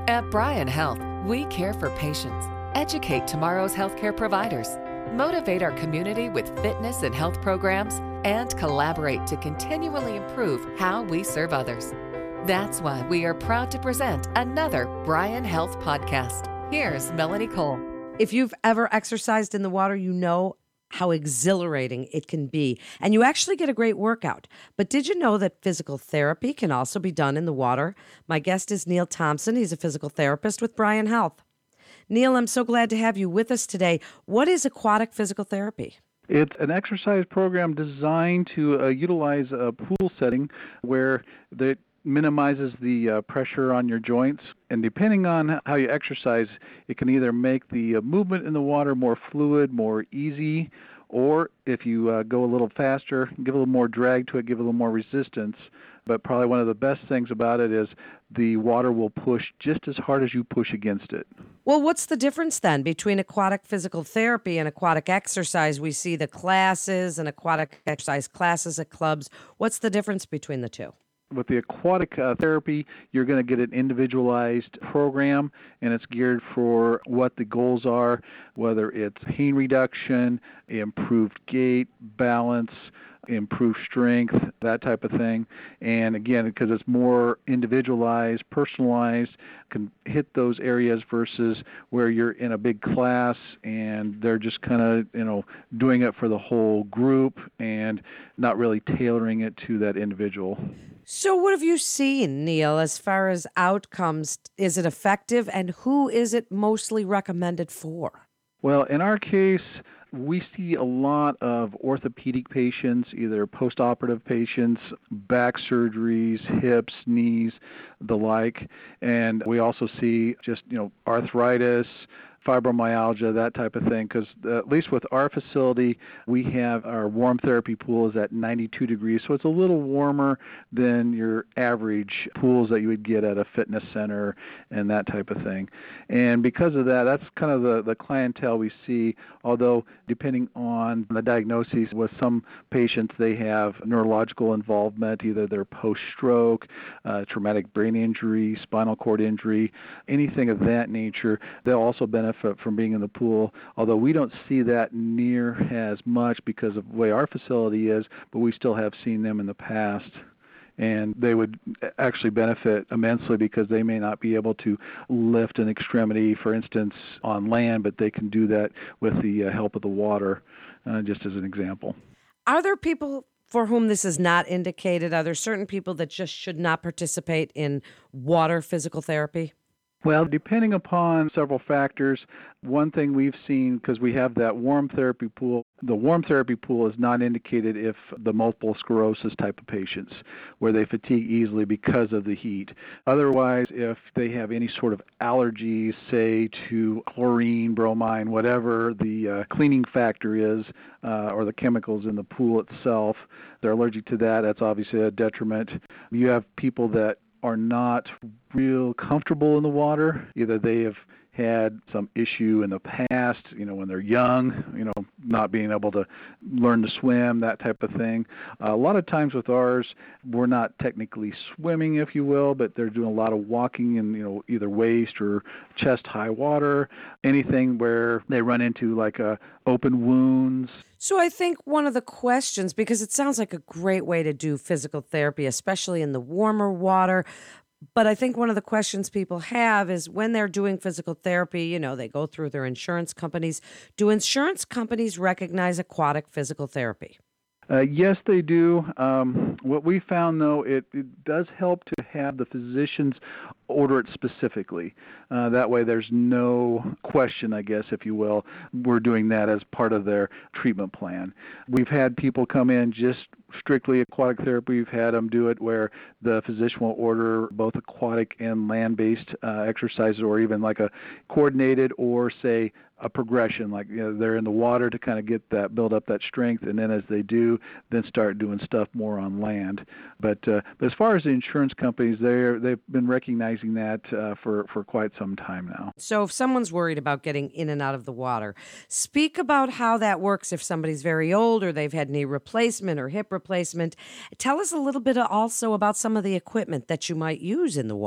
At Bryan Health, we care for patients, educate tomorrow's healthcare providers, motivate our community with fitness and health programs, and collaborate to continually improve how we serve others. That's why we are proud to present another Bryan Health podcast. Here's Melanie Cole. If you've ever exercised in the water, you know how exhilarating it can be, and you actually get a great workout. But did you know that physical therapy can also be done in the water? My guest is Neil Thompson. He's a physical therapist with Bryan Health. Neil, I'm so glad to have you with us today. What is aquatic physical therapy? It's an exercise program designed to utilize a pool setting where it minimizes the pressure on your joints. And depending on how you exercise, it can either make the movement in the water more fluid, more easy, or if you go a little faster, give a little more drag to it, give a little more resistance. But probably one of the best things about it is the water will push just as hard as you push against it. Well, what's the difference then between aquatic physical therapy and aquatic exercise? We see the classes and aquatic exercise classes at clubs. What's the difference between the two? With the aquatic therapy, you're going to get an individualized program, and it's geared for what the goals are, whether it's pain reduction, improved gait, balance, improved strength, that type of thing. And again, because it's more individualized, personalized, can hit those areas versus where you're in a big class and they're just kind of, doing it for the whole group and not really tailoring it to that individual. So what have you seen, Neil, as far as outcomes? Is it effective, and who is it mostly recommended for? Well, in our case, we see a lot of orthopedic patients, either post-operative patients, back surgeries, hips, knees, the like. And we also see just, arthritis, fibromyalgia, that type of thing, because at least with our facility, we have our warm therapy pool is at 92 degrees, so it's a little warmer than your average pools that you would get at a fitness center and that type of thing. And because of that, that's kind of the clientele we see, although depending on the diagnosis, with some patients, they have neurological involvement, either they're post-stroke, traumatic brain injury, spinal cord injury, anything of that nature. They'll also benefit from being in the pool, although we don't see that near as much because of the way our facility is, but we still have seen them in the past. And they would actually benefit immensely because they may not be able to lift an extremity, for instance, on land, but they can do that with the help of the water, just as an example. Are there people for whom this is not indicated? Are there certain people that just should not participate in water physical therapy? Well, depending upon several factors, one thing we've seen, because we have that warm therapy pool, the warm therapy pool is not indicated if the multiple sclerosis type of patients, where they fatigue easily because of the heat. Otherwise, if they have any sort of allergies, say to chlorine, bromine, whatever the cleaning factor is, or the chemicals in the pool itself, they're allergic to that, that's obviously a detriment. You have people that are not real comfortable in the water. Either they have had some issue in the past, when they're young, not being able to learn to swim, that type of thing. A lot of times with ours, we're not technically swimming, if you will, but they're doing a lot of walking in, either waist or chest high water, anything where they run into like open wounds. So I think one of the questions, because it sounds like a great way to do physical therapy, especially in the warmer water, but I think one of the questions people have is when they're doing physical therapy, they go through their insurance companies. Do insurance companies recognize aquatic physical therapy? Yes, they do. What we found, though, it does help to have the physicians order it specifically. That way there's no question, I guess, if you will. We're doing that as part of their treatment plan. We've had people come in just strictly aquatic therapy. We've had them do it where the physician will order both aquatic and land-based exercises, or even like a coordinated, or say a progression, like they're in the water to kind of get that, build up that strength, and then as they do, then start doing stuff more on land. But as far as the insurance companies, they've been recognizing that for quite some time now. So if someone's worried about getting in and out of the water, speak about how that works if somebody's very old or they've had knee replacement or hip replacement. Tell us a little bit also about some of the equipment that you might use in the water.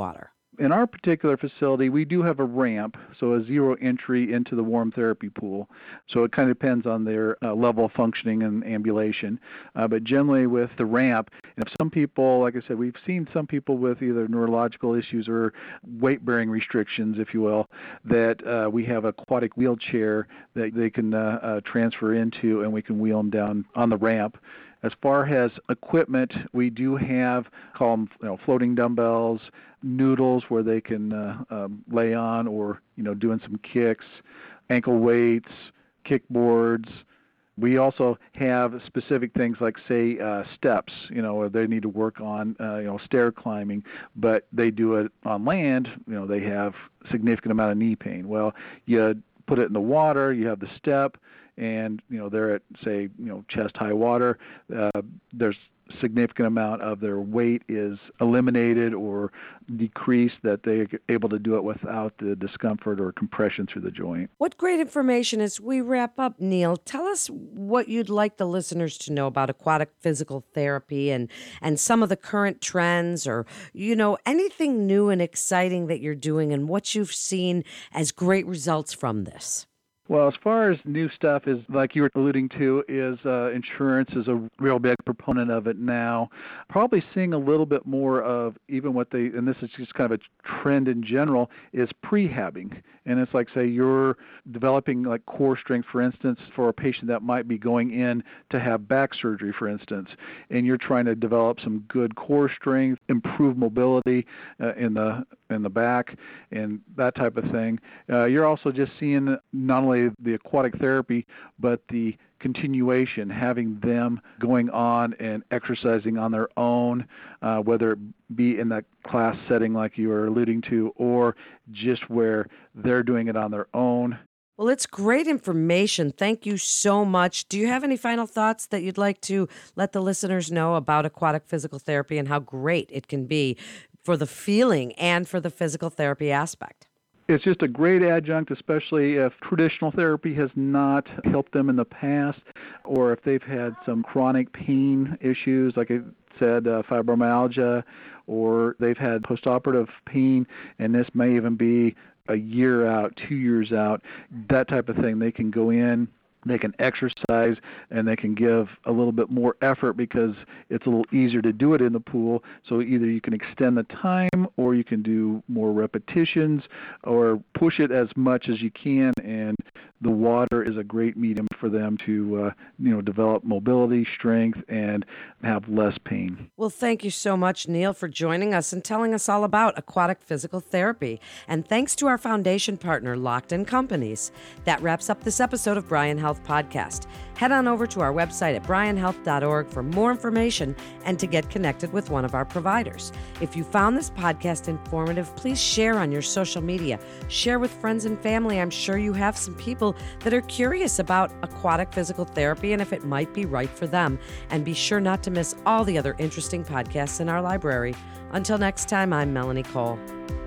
In our particular facility, we do have a ramp, so a zero entry into the warm therapy pool. So it kind of depends on their level of functioning and ambulation. But generally with the ramp, if some people, like I said, we've seen some people with either neurological issues or weight-bearing restrictions, if you will, that we have an aquatic wheelchair that they can transfer into, and we can wheel them down on the ramp. As far as equipment, we do have, call them, floating dumbbells, noodles where they can lay on, or doing some kicks, ankle weights, kickboards. We also have specific things like, say, steps, where they need to work on, stair climbing, but they do it on land. They have significant amount of knee pain. Well, you put it in the water, you have the step, and they're at, say, chest high water. There's significant amount of their weight is eliminated or decreased, that they're able to do it without the discomfort or compression through the joint. What great information. As we wrap up, Neil, tell us what you'd like the listeners to know about aquatic physical therapy and some of the current trends, or anything new and exciting that you're doing and what you've seen as great results from this. Well, as far as new stuff is, like you were alluding to, is insurance is a real big proponent of it now. Probably seeing a little bit more of even what they, and this is just kind of a trend in general, is prehabbing. And it's like, say, you're developing like core strength, for instance, for a patient that might be going in to have back surgery, for instance, and you're trying to develop some good core strength, improve mobility in the back, and that type of thing. You're also just seeing not only the aquatic therapy, but the continuation, having them going on and exercising on their own, whether it be in that class setting like you were alluding to, or just where they're doing it on their own. Well, it's great information. Thank you so much. Do you have any final thoughts that you'd like to let the listeners know about aquatic physical therapy and how great it can be for the feeling and for the physical therapy aspect? It's just a great adjunct, especially if traditional therapy has not helped them in the past, or if they've had some chronic pain issues, like I said, fibromyalgia, or they've had postoperative pain, and this may even be a year out, 2 years out, that type of thing. They can go in, they can exercise, and they can give a little bit more effort because it's a little easier to do it in the pool. So either you can extend the time, or you can do more repetitions, or push it as much as you can. And the water is a great medium for them to develop mobility, strength, and have less pain. Well, thank you so much, Neil, for joining us and telling us all about aquatic physical therapy. And thanks to our foundation partner, Locked In Companies. That wraps up this episode of Bryan Health Podcast. Head on over to our website at bryanhealth.org for more information and to get connected with one of our providers. If you found this podcast informative, please share on your social media. Share with friends and family. I'm sure you have some people that are curious about aquatic physical therapy and if it might be right for them. And be sure not to miss all the other interesting podcasts in our library. Until next time, I'm Melanie Cole.